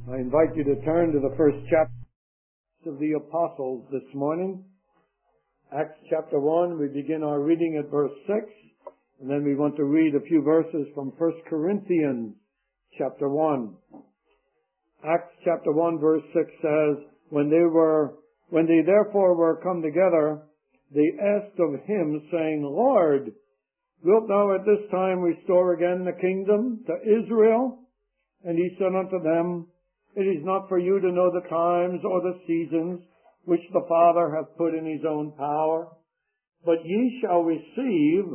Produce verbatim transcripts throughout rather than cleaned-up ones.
I invite you to turn to the first chapter of the Apostles this morning. Acts chapter one, we begin our reading at verse six, and then we want to read a few verses from First Corinthians chapter one. Acts chapter one verse six says, When they were, when they therefore were come together, they asked of him, saying, Lord, wilt thou at this time restore again the kingdom to Israel? And he said unto them, It is not for you to know the times or the seasons which the Father hath put in his own power, but ye shall receive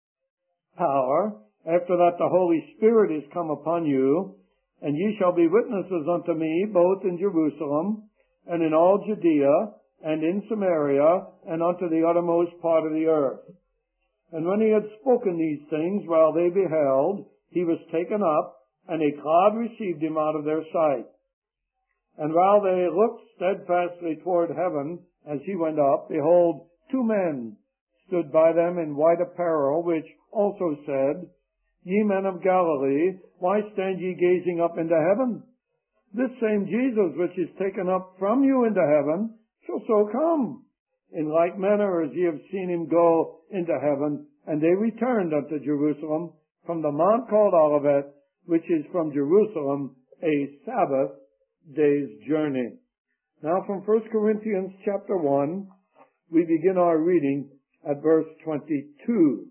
power after that the Holy Spirit is come upon you, and ye shall be witnesses unto me both in Jerusalem and in all Judea and in Samaria and unto the uttermost part of the earth. And when he had spoken these things, while they beheld, he was taken up, and a cloud received him out of their sight. And while they looked steadfastly toward heaven as he went up, behold, two men stood by them in white apparel, which also said, Ye men of Galilee, why stand ye gazing up into heaven? This same Jesus which is taken up from you into heaven shall so come, in like manner as ye have seen him go into heaven. And they returned unto Jerusalem from the mount called Olivet, which is from Jerusalem a Sabbath day's journey. Now from First Corinthians chapter one, we begin our reading at verse twenty-two,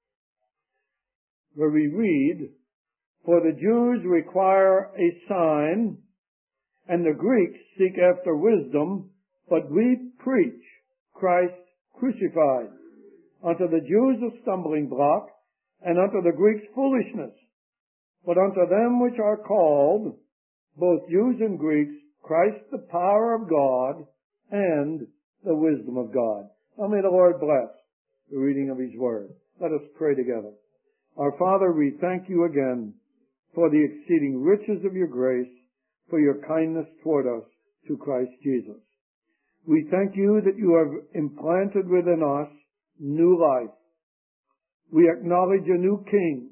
where we read, For the Jews require a sign, and the Greeks seek after wisdom, but we preach Christ crucified. Unto the Jews a stumbling block, and unto the Greeks foolishness. But unto them which are called, both Jews and Greeks, Christ the power of God and the wisdom of God. Now may the Lord bless the reading of his word. Let us pray together. Our Father, we thank you again for the exceeding riches of your grace, for your kindness toward us through Christ Jesus. We thank you that you have implanted within us new life. We acknowledge a new King.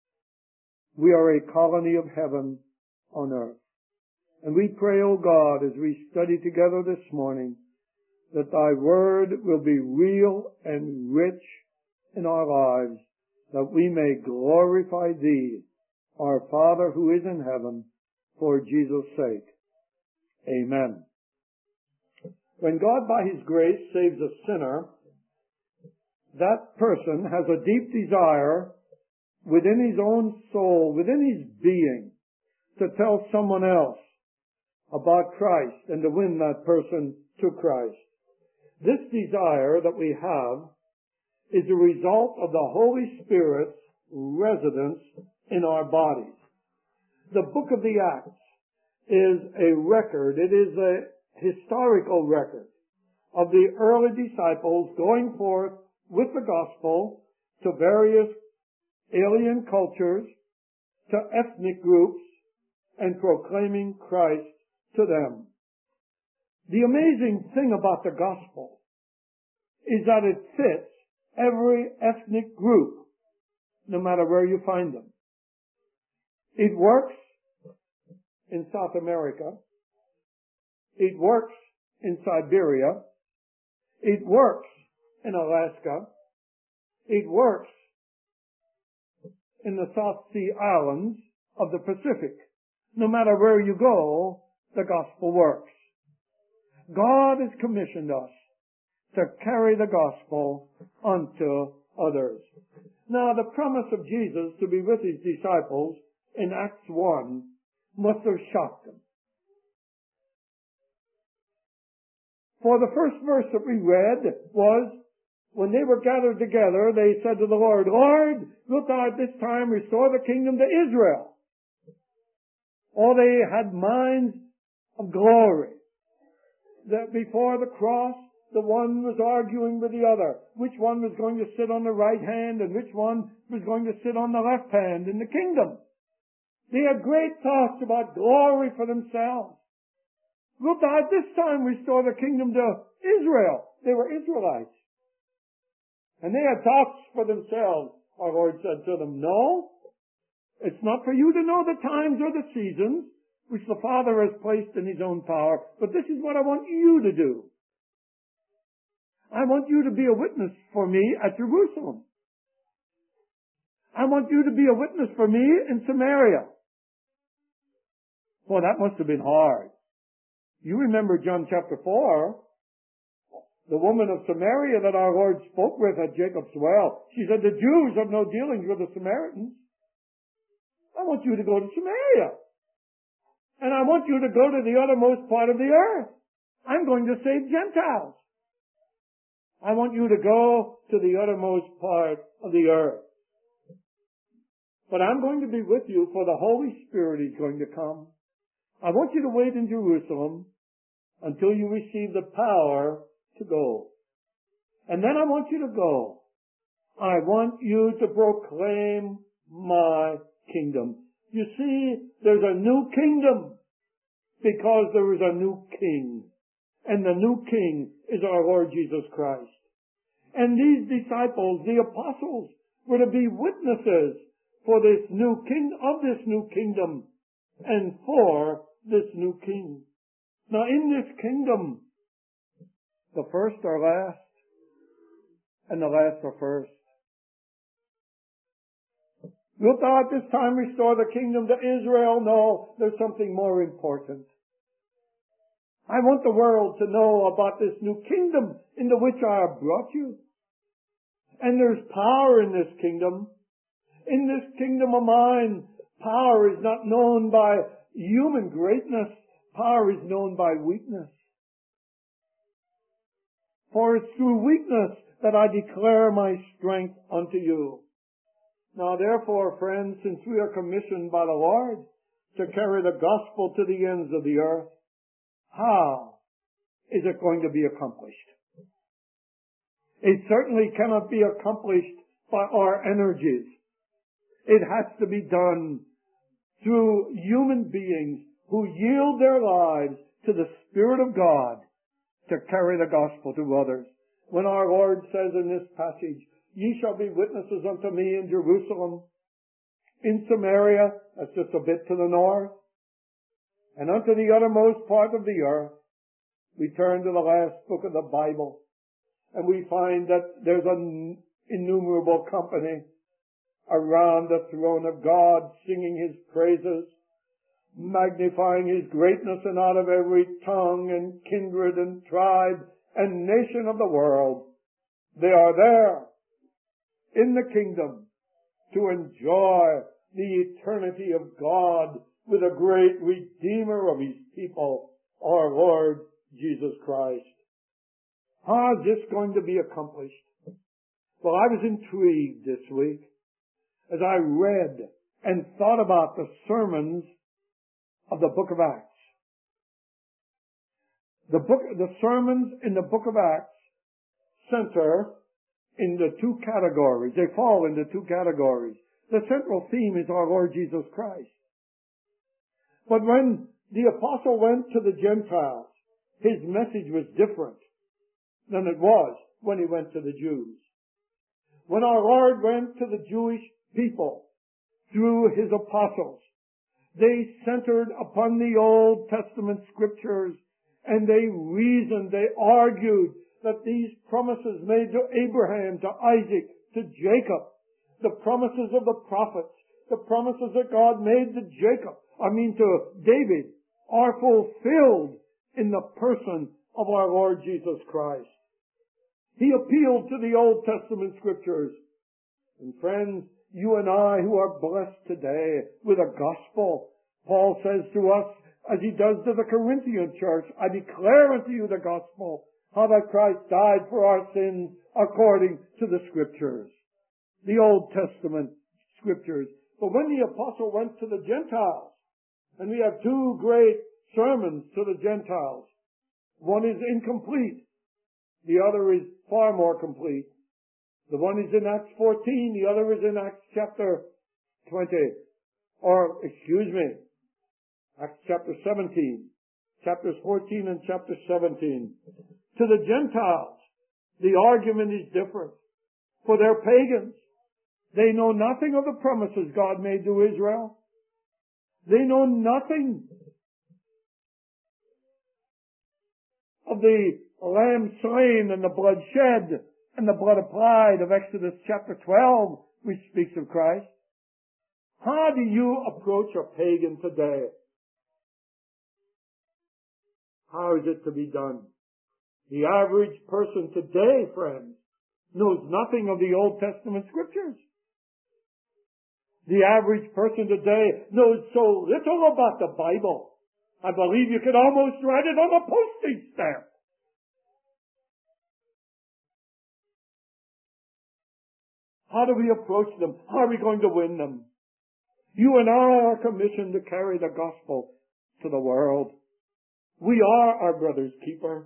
We are a colony of heaven on earth. And we pray, O God, as we study together this morning, that thy word will be real and rich in our lives, that we may glorify thee, our Father who is in heaven, for Jesus' sake. Amen. When God by his grace saves a sinner, that person has a deep desire within his own soul, within his being, to tell someone else about Christ and to win that person to Christ. This desire that we have is a result of the Holy Spirit's residence in our bodies. The book of the Acts is a record, it is a historical record of the early disciples going forth with the gospel to various alien cultures, to ethnic groups, and proclaiming Christ to them. The amazing thing about the gospel is that it fits every ethnic group, no matter where you find them. It works in South America. It works in Siberia. It works in Alaska. It works in the South Sea Islands of the Pacific. No matter where you go, the gospel works. God has commissioned us to carry the gospel unto others. Now, the promise of Jesus to be with his disciples in Acts one must have shocked them. For the first verse that we read was, when they were gathered together, they said to the Lord, Lord, wilt thou at this time restore the kingdom to Israel? Or they had minds of glory. That before the cross, the one was arguing with the other, which one was going to sit on the right hand and which one was going to sit on the left hand in the kingdom. They had great thoughts about glory for themselves. Wilt thou at this time restore the kingdom to Israel? They were Israelites. And they had thoughts for themselves. Our Lord said to them, No, it's not for you to know the times or the seasons which the Father has placed in His own power. But this is what I want you to do. I want you to be a witness for me at Jerusalem. I want you to be a witness for me in Samaria. Well, that must have been hard. You remember John chapter four, the woman of Samaria that our Lord spoke with at Jacob's well. She said, the Jews have no dealings with the Samaritans. I want you to go to Samaria. And I want you to go to the uttermost part of the earth. I'm going to save Gentiles. I want you to go to the uttermost part of the earth. But I'm going to be with you, for the Holy Spirit is going to come. I want you to wait in Jerusalem until you receive the power to go. And then I want you to go. I want you to proclaim my kingdom. You see, there's a new kingdom because there is a new king. And the new king is our Lord Jesus Christ. And these disciples, the apostles, were to be witnesses for this new king, of this new kingdom, and for this new king. Now in this kingdom, the first are last, and the last are first. Wilt thou at this time restore the kingdom to Israel? No, there's something more important. I want the world to know about this new kingdom into which I have brought you. And there's power in this kingdom. In this kingdom of mine, power is not known by human greatness. Power is known by weakness. For it's through weakness that I declare my strength unto you. Now therefore, friends, since we are commissioned by the Lord to carry the gospel to the ends of the earth, how is it going to be accomplished? It certainly cannot be accomplished by our energies. It has to be done through human beings who yield their lives to the Spirit of God to carry the gospel to others. When our Lord says in this passage, ye shall be witnesses unto me in Jerusalem, in Samaria, that's just a bit to the north, and unto the uttermost part of the earth. We turn to the last book of the Bible, and we find that there's an innumerable company around the throne of God, singing His praises, magnifying His greatness, and out of every tongue and kindred and tribe and nation of the world, they are there in the kingdom to enjoy the eternity of God with a great Redeemer of His people, our Lord Jesus Christ. How is this going to be accomplished? Well, I was intrigued this week as I read and thought about the sermons of the book of Acts. The book, the sermons in the book of Acts center in the two categories. They fall into two categories. The central theme is our Lord Jesus Christ. But when the apostle went to the Gentiles, his message was different than it was when he went to the Jews. When our Lord went to the Jewish people through his apostles, they centered upon the Old Testament scriptures, and they reasoned, they argued that these promises made to Abraham, to Isaac, to Jacob, the promises of the prophets, the promises that God made to Jacob, I mean to David, are fulfilled in the person of our Lord Jesus Christ. He appealed to the Old Testament scriptures. And friends, you and I who are blessed today with a gospel, Paul says to us, as he does to the Corinthian church, I declare unto you the gospel, how that Christ died for our sins according to the scriptures, the Old Testament scriptures. But when the apostle went to the Gentiles, and we have two great sermons to the Gentiles, one is incomplete, the other is far more complete. The one is in Acts fourteen, the other is in Acts chapter twenty, or, excuse me, Acts chapter seventeen, chapters fourteen and chapter seventeen. To the Gentiles, the argument is different. For they're pagans. They know nothing of the promises God made to Israel. They know nothing of the lamb slain and the blood shed and the blood applied of Exodus chapter twelve, which speaks of Christ. How do you approach a pagan today? How is it to be done? The average person today, friends, knows nothing of the Old Testament scriptures. The average person today knows so little about the Bible. I believe you could almost write it on a postage stamp. How do we approach them? How are we going to win them? You and I are commissioned to carry the gospel to the world. We are our brother's keeper.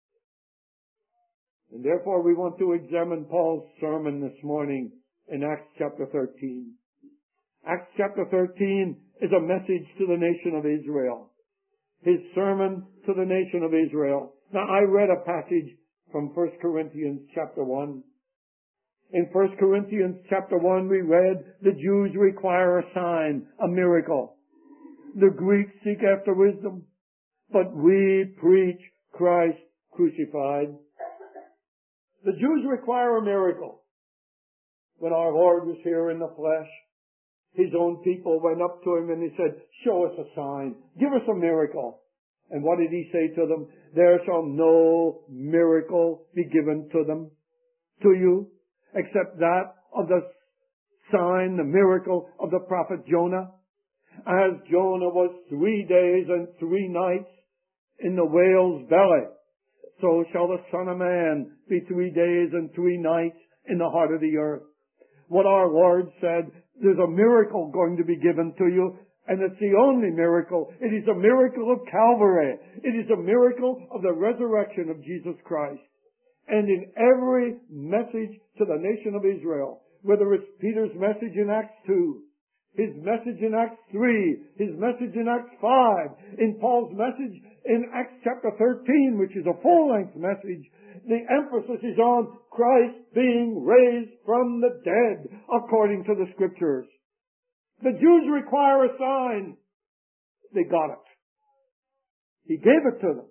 And therefore we want to examine Paul's sermon this morning in Acts chapter thirteen. Acts chapter thirteen is a message to the nation of Israel. His sermon to the nation of Israel. Now I read a passage from First Corinthians chapter one. In First Corinthians chapter one we read, the Jews require a sign, a miracle. The Greeks seek after wisdom, but we preach Christ crucified. The Jews require a miracle. When our Lord was here in the flesh, His own people went up to Him and He said, show us a sign. Give us a miracle. And what did He say to them? There shall no miracle be given to them, to you, except that of the sign, the miracle of the prophet Jonah. As Jonah was three days and three nights in the whale's belly, so shall the Son of Man be three days and three nights in the heart of the earth. What our Lord said, there's a miracle going to be given to you, and it's the only miracle. It is a miracle of Calvary. It is a miracle of the resurrection of Jesus Christ. And in every message to the nation of Israel, whether it's Peter's message in Acts two, his message in Acts three, his message in Acts five, in Paul's message in Acts chapter thirteen, which is a full-length message, the emphasis is on Christ being raised from the dead, according to the Scriptures. The Jews require a sign. They got it. He gave it to them.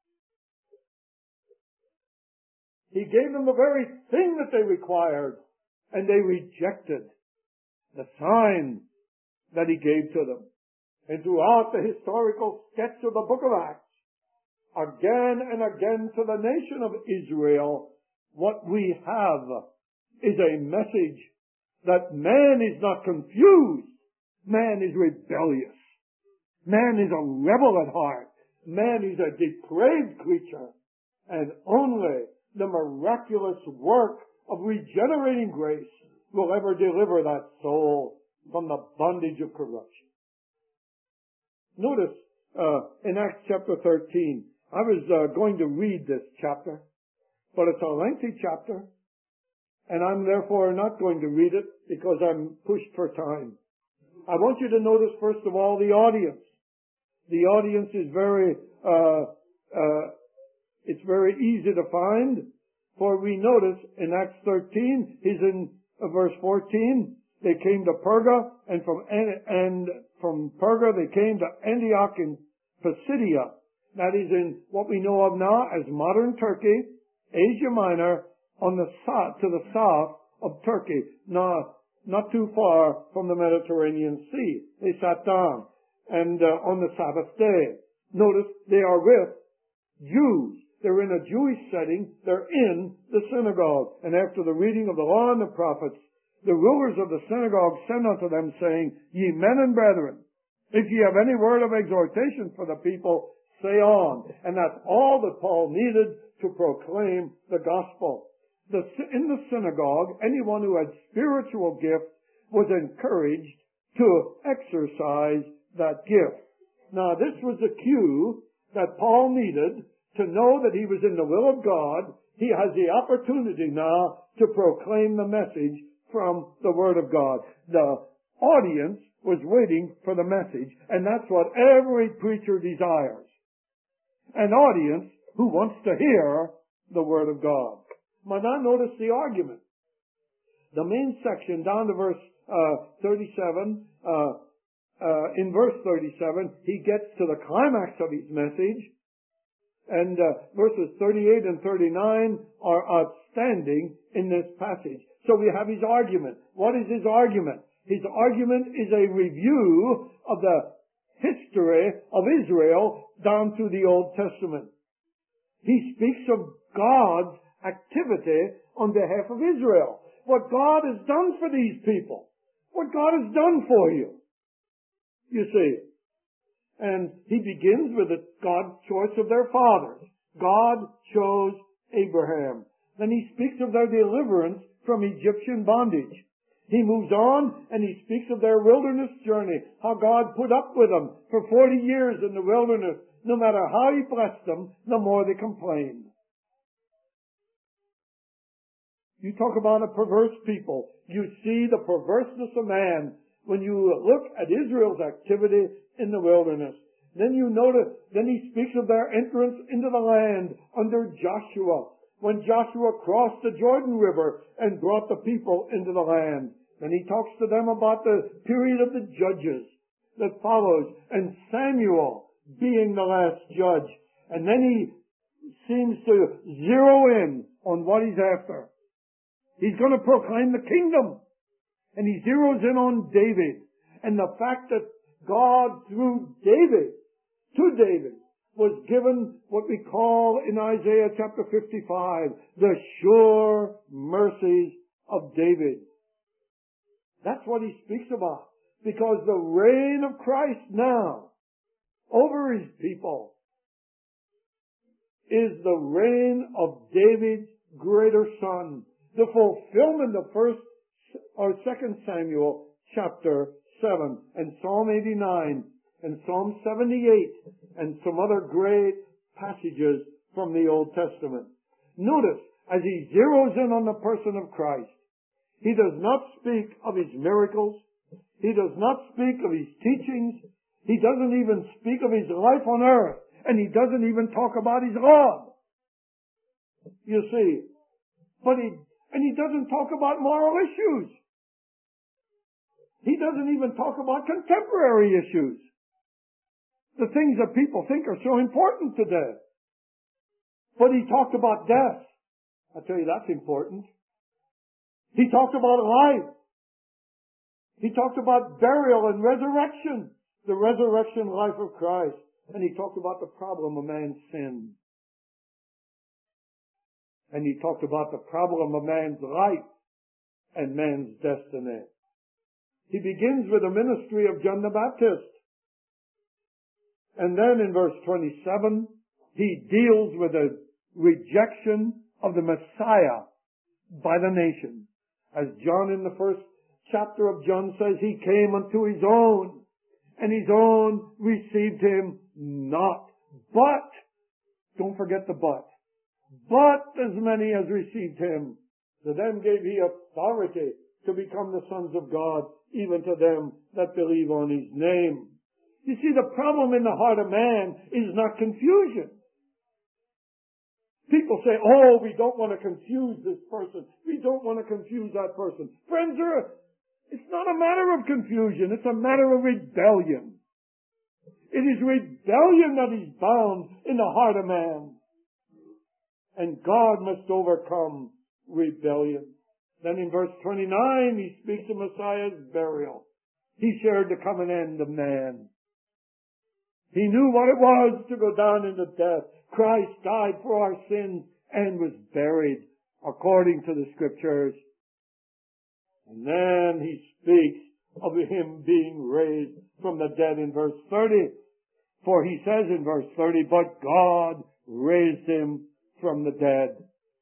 He gave them the very thing that they required, and they rejected the sign that He gave to them. And throughout the historical sketch of the book of Acts, again and again to the nation of Israel, what we have is a message that man is not confused. Man is rebellious. Man is a rebel at heart. Man is a depraved creature. And only the miraculous work of regenerating grace will ever deliver that soul from the bondage of corruption. Notice uh, in Acts chapter thirteen, I was uh, going to read this chapter, but it's a lengthy chapter, and I'm therefore not going to read it because I'm pushed for time. I want you to notice, first of all, the audience. The audience is very, uh, uh, it's very easy to find, for we notice in Acts thirteen, he's in uh, verse fourteen, they came to Perga, and from, and from Perga they came to Antioch in Pisidia. That is in what we know of now as modern Turkey, Asia Minor, on the south, to the south of Turkey, not, not too far from the Mediterranean Sea. They sat down, and uh, on the Sabbath day. Notice they are with Jews. They're in a Jewish setting. They're in the synagogue. And after the reading of the law and the prophets, the rulers of the synagogue sent unto them, saying, Ye men and brethren, if ye have any word of exhortation for the people, say on. And that's all that Paul needed to proclaim the gospel. The, in the synagogue, anyone who had spiritual gift was encouraged to exercise that gift. Now, this was the cue that Paul needed to know that he was in the will of God. He has the opportunity now to proclaim the message from the Word of God. The audience was waiting for the message, and that's what every preacher desires. An audience who wants to hear the Word of God. But now notice the argument. The main section down to verse uh, thirty-seven, uh, uh, in verse thirty-seven, he gets to the climax of his message, And uh, verses thirty-eight and thirty-nine are outstanding in this passage. So we have his argument. What is his argument? His argument is a review of the history of Israel down to the Old Testament. He speaks of God's activity on behalf of Israel. What God has done for these people. What God has done for you. You see. And he begins with the God's choice of their fathers. God chose Abraham. Then he speaks of their deliverance from Egyptian bondage. He moves on and he speaks of their wilderness journey, how God put up with them for forty years in the wilderness. No matter how he blessed them, the more they complained. You talk about a perverse people. You see the perverseness of man when you look at Israel's activity in the wilderness. Then you notice, then he speaks of their entrance into the land under Joshua, when Joshua crossed the Jordan River and brought the people into the land. Then he talks to them about the period of the judges that follows, and Samuel being the last judge. And then he seems to zero in on what he's after. He's going to proclaim the kingdom. And he zeroes in on David. And the fact that God, through David, to David, was given what we call in Isaiah chapter fifty-five, the sure mercies of David. That's what he speaks about. Because the reign of Christ now over his people is the reign of David's greater son. The fulfillment of first or second Samuel chapter seven and Psalm eighty-nine and Psalm seventy-eight and some other great passages from the Old Testament. Notice, as he zeroes in on the person of Christ, he does not speak of his miracles. He does not speak of his teachings. He doesn't even speak of his life on earth. And he doesn't even talk about his law. You see. But he, and he doesn't talk about moral issues. He doesn't even talk about contemporary issues. The things that people think are so important today. But he talked about death. I tell you, that's important. He talked about life. He talked about burial and resurrection. The resurrection life of Christ. And he talked about the problem of man's sin. And he talked about the problem of man's life and man's destiny. He begins with the ministry of John the Baptist. And then in verse twenty-seven, he deals with the rejection of the Messiah by the nation. As John in the first chapter of John says, he came unto his own, and his own received him not. But, don't forget the but, but as many as received him, to them gave he authority to become the sons of God, even to them that believe on his name. You see, the problem in the heart of man is not confusion. People say, oh, we don't want to confuse this person. We don't want to confuse that person. Friends, it's not a matter of confusion. It's a matter of rebellion. It is rebellion that is bound in the heart of man. And God must overcome rebellion. Then in verse twenty-nine, he speaks of Messiah's burial. He shared the common end of man. He knew what it was to go down into death. Christ died for our sins and was buried according to the Scriptures. And then he speaks of him being raised from the dead in verse thirty. For he says in verse thirty, but God raised him from the dead.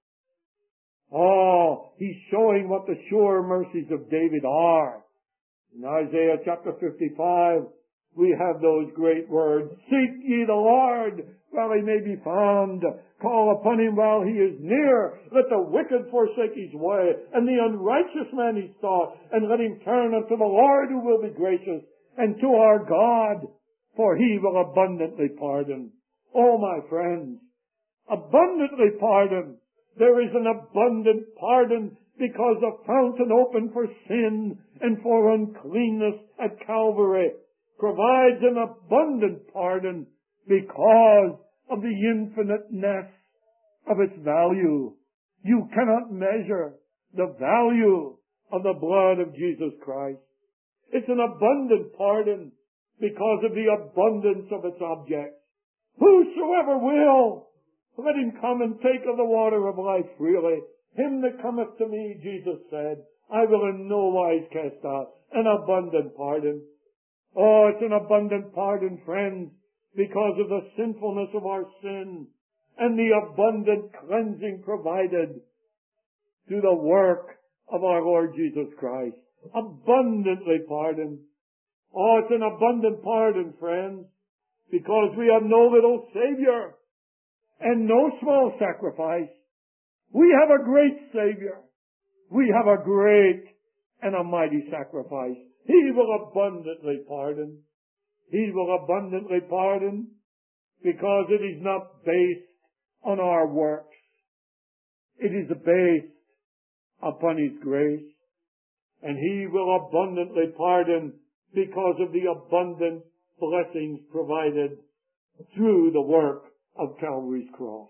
Oh, he's showing what the sure mercies of David are. In Isaiah chapter fifty-five, we have those great words, seek ye the Lord while he may be found. Call upon him while he is near. Let the wicked forsake his way, and the unrighteous man his thought, and let him turn unto the Lord who will be gracious, and to our God, for he will abundantly pardon. Oh, my friends, abundantly pardon. There is an abundant pardon because the fountain opened for sin and for uncleanness at Calvary provides an abundant pardon because of the infiniteness of its value. You cannot measure the value of the blood of Jesus Christ. It's an abundant pardon because of the abundance of its objects. Whosoever will, let him come and take of the water of life freely. Him that cometh to me, Jesus said, I will in no wise cast out. An abundant pardon. Oh, it's an abundant pardon, friends, because of the sinfulness of our sin and the abundant cleansing provided through the work of our Lord Jesus Christ. Abundantly pardoned. Oh, it's an abundant pardon, friends, because we have no little Savior and no small sacrifice. We have a great Savior. We have a great and a mighty sacrifice. He will abundantly pardon. He will abundantly pardon because it is not based on our works. It is based upon His grace. And He will abundantly pardon because of the abundant blessings provided through the work of Calvary's cross.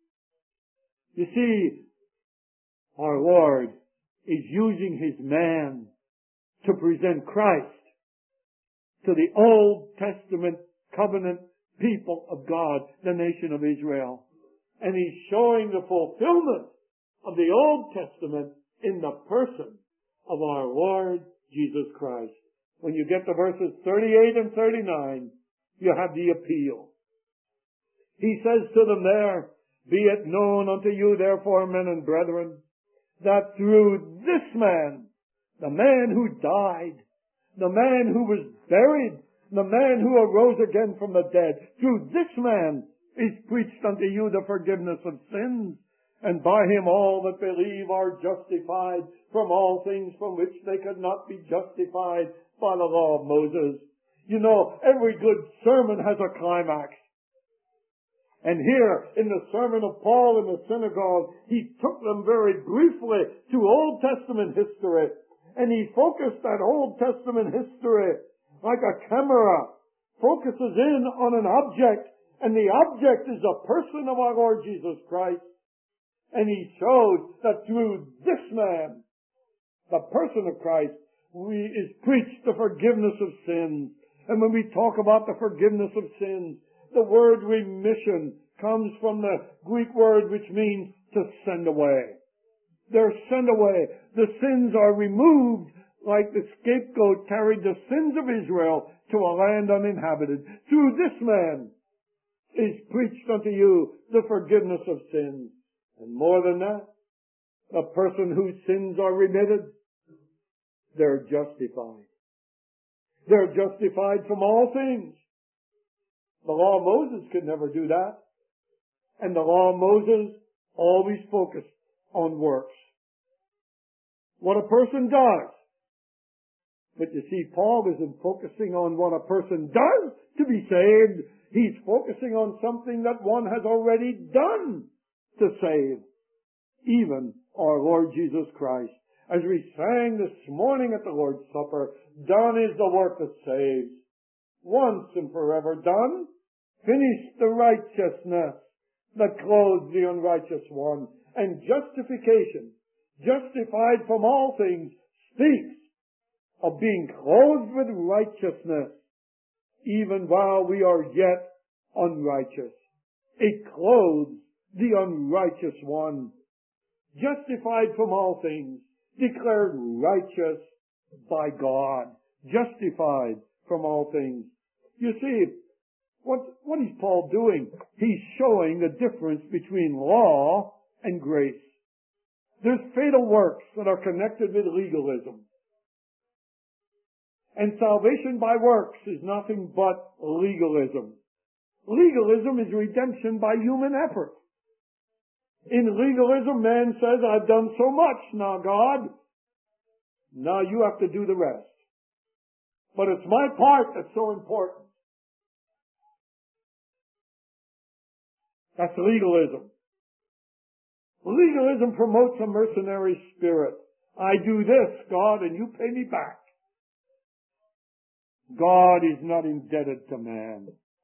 You see, our Lord is using His man to present Christ to the Old Testament covenant people of God, the nation of Israel. And He's showing the fulfillment of the Old Testament in the person of our Lord Jesus Christ. When you get to verses thirty-eight and thirty-nine, you have the appeal. He says to them there, Be it known unto you therefore, men and brethren, that through this man, the man who died, the man who was buried, the man who arose again from the dead, through this man is preached unto you the forgiveness of sins, and by him all that believe are justified from all things from which they could not be justified by the law of Moses. You know, every good sermon has a climax. And here, in the sermon of Paul in the synagogue, he took them very briefly to Old Testament history. And he focused that Old Testament history like a camera focuses in on an object. And the object is the person of our Lord Jesus Christ. And he showed that through this man, the person of Christ, we is preached the forgiveness of sins. And when we talk about the forgiveness of sins, the word remission comes from the Greek word which means to send away. They're sent away. The sins are removed like the scapegoat carried the sins of Israel to a land uninhabited. Through this man is preached unto you the forgiveness of sins. And more than that, a person whose sins are remitted, they're justified. They're justified from all things. The law of Moses could never do that. And the law of Moses always focused on works. What a person does. But you see, Paul isn't focusing on what a person does to be saved. He's focusing on something that one has already done to save. Even our Lord Jesus Christ. As we sang this morning at the Lord's Supper, done is the work that saves. Once and forever done. Finished the righteousness that clothes the unrighteous one. And justification, justified from all things, speaks of being clothed with righteousness, even while we are yet unrighteous. It clothes the unrighteous one. Justified from all things, declared righteous by God. Justified from all things. You see, what, what is Paul doing? He's showing the difference between law and grace. There's fatal works that are connected with legalism. And salvation by works is nothing but legalism. Legalism is redemption by human effort. In legalism, man says, I've done so much. Now, God, now you have to do the rest. But it's my part that's so important. That's legalism. Legalism promotes a mercenary spirit. I do this, God, and you pay me back. God is not indebted to man.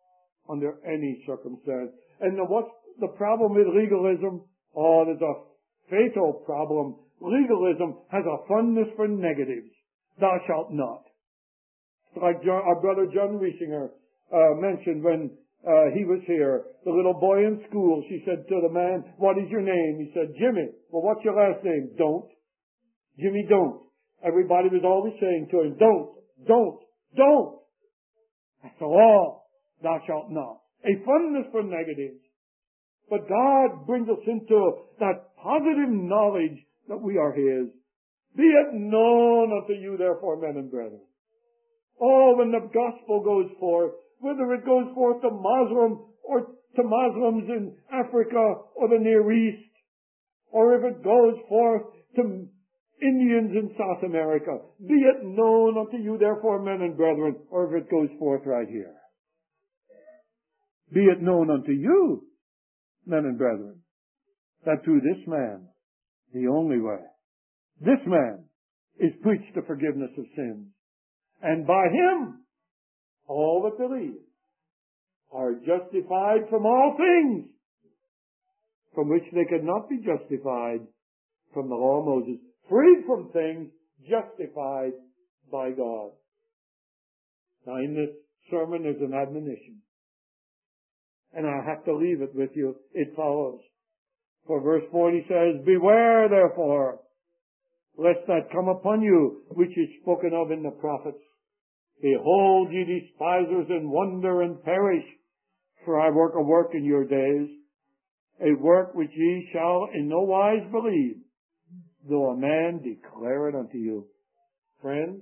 under any circumstance. And the, what's the problem with legalism? Oh, there's a fatal problem. Legalism has a fondness for negatives. Thou shalt not. It's like John, our brother John Riesinger uh, mentioned when uh, he was here. The little boy in school, she said to the man, "What is your name?" He said, "Jimmy." "Well, what's your last name?" "Don't." "Jimmy, don't." Everybody was always saying to him, "Don't, don't, don't." That's the law. Thou shalt not. A fondness for negatives. But God brings us into that positive knowledge that we are His. "Be it known unto you, therefore, men and brethren." Oh, when the gospel goes forth, whether it goes forth to Muslim or to Muslims in Africa or the Near East, or if it goes forth to Indians in South America, "Be it known unto you, therefore, men and brethren," or if it goes forth right here. "Be it known unto you, men and brethren, that through this man, the only way, this man is preached the forgiveness of sins. And by Him, all that believe are justified from all things from which they could not be justified from the law of Moses." Freed from things, justified by God. Now in this sermon there's an admonition. And I have to leave it with you. It follows. For verse forty says, "Beware therefore, lest that come upon you, which is spoken of in the prophets. Behold, ye despisers, and wonder and perish, for I work a work in your days, a work which ye shall in no wise believe, though a man declare it unto you." Friends,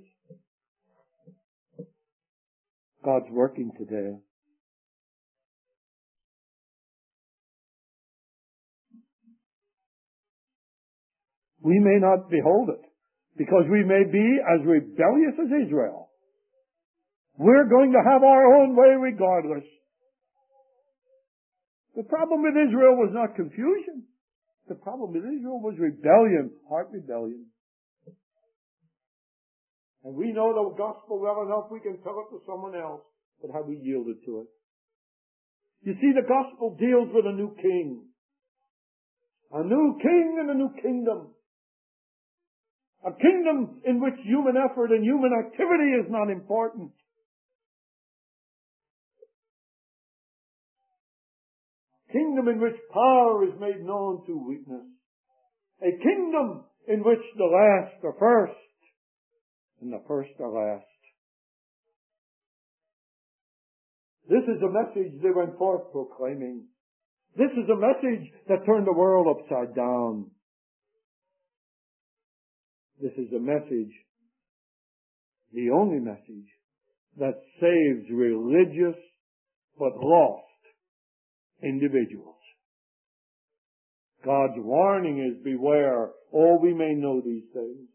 God's working today. We may not behold it, because we may be as rebellious as Israel. We're going to have our own way regardless. The problem with Israel was not confusion. The problem with Israel was rebellion, heart rebellion. And we know the gospel well enough, we can tell it to someone else, but have we yielded to it? You see, the gospel deals with a new king. A new king and a new kingdom. A kingdom in which human effort and human activity is not important. Kingdom in which power is made known to weakness. A kingdom in which the last are first and the first are last. This is a message they went forth proclaiming. This is a message that turned the world upside down. This is a message, the only message, that saves religious but lost individuals. God's warning is, beware. Oh, we may know these things.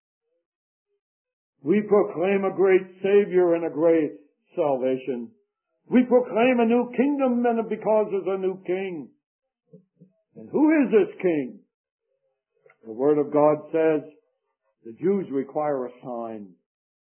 We proclaim a great Savior and a great salvation. We proclaim a new kingdom, and because there's a new king. And who is this king? The Word of God says the Jews require a sign.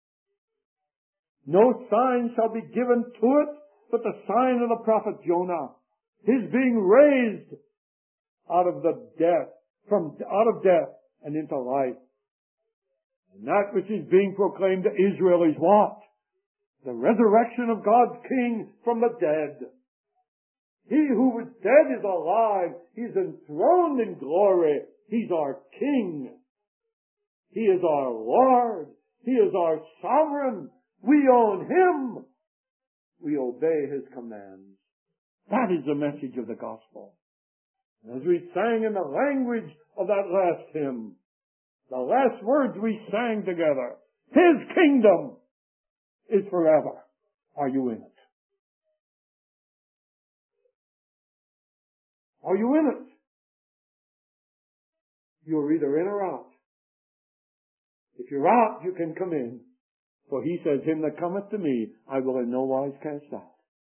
No sign shall be given to it but the sign of the prophet Jonah. His being raised out of the death, from out of death and into life. And that which is being proclaimed to Israel is what? The resurrection of God's King from the dead. He who was dead is alive. He's enthroned in glory. He's our King. He is our Lord. He is our sovereign. We own Him. We obey His commands. That is the message of the gospel. As we sang in the language of that last hymn, the last words we sang together, His kingdom is forever. Are you in it? Are you in it? You're either in or out. If you're out, you can come in. For He says, Him that cometh to me, I will in no wise cast out.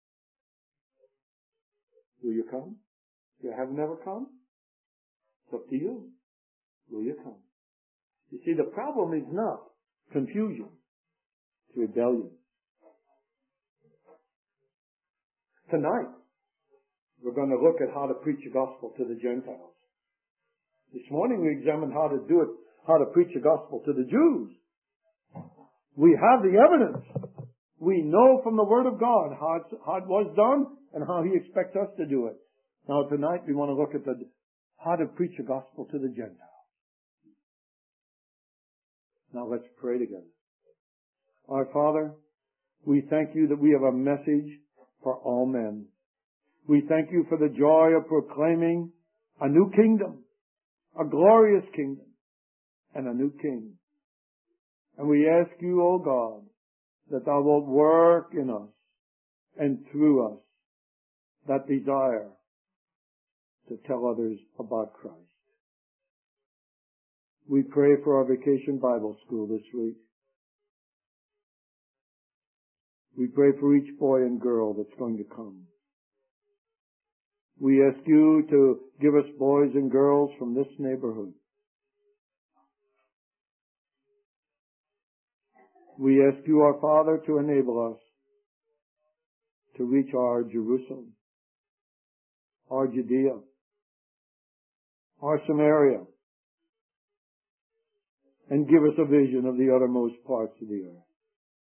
Will you come? You have never come? It's up to you. Will you come? You see, the problem is not confusion. It's rebellion. Tonight, we're going to look at how to preach the gospel to the Gentiles. This morning we examined how to do it, how to preach the gospel to the Jews. We have the evidence. We know from the Word of God how, it's, how it was done and how He expects us to do it. Now tonight we want to look at the, how to preach the gospel to the Gentiles. Now let's pray together. Our Father, we thank You that we have a message for all men. We thank You for the joy of proclaiming a new kingdom, a glorious kingdom, and a new king. And we ask You, O God, that Thou wilt work in us and through us that desire to tell others about Christ. We pray for our Vacation Bible School this week. We pray for each boy and girl that's going to come. We ask You to give us boys and girls from this neighborhood. We ask You, our Father, to enable us to reach our Jerusalem, our Judea, our Samaria, and give us a vision of the uttermost parts of the earth.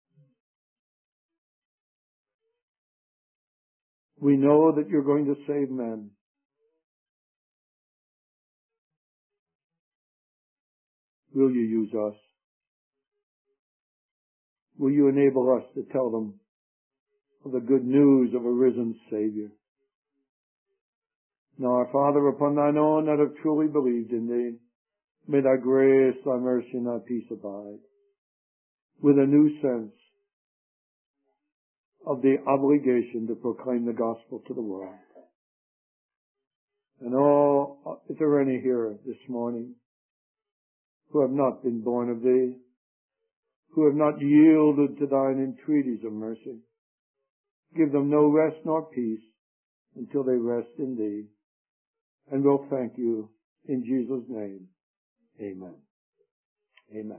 We know that You're going to save men. Will You use us? Will You enable us to tell them of the good news of a risen Savior? Now, our Father, upon Thine own that have truly believed in Thee, may Thy grace, Thy mercy, and Thy peace abide with a new sense of the obligation to proclaim the gospel to the world. And oh, if there are any here this morning who have not been born of Thee, who have not yielded to Thine entreaties of mercy, give them no rest nor peace until they rest in Thee. And we'll thank You in Jesus' name. Amen. Amen.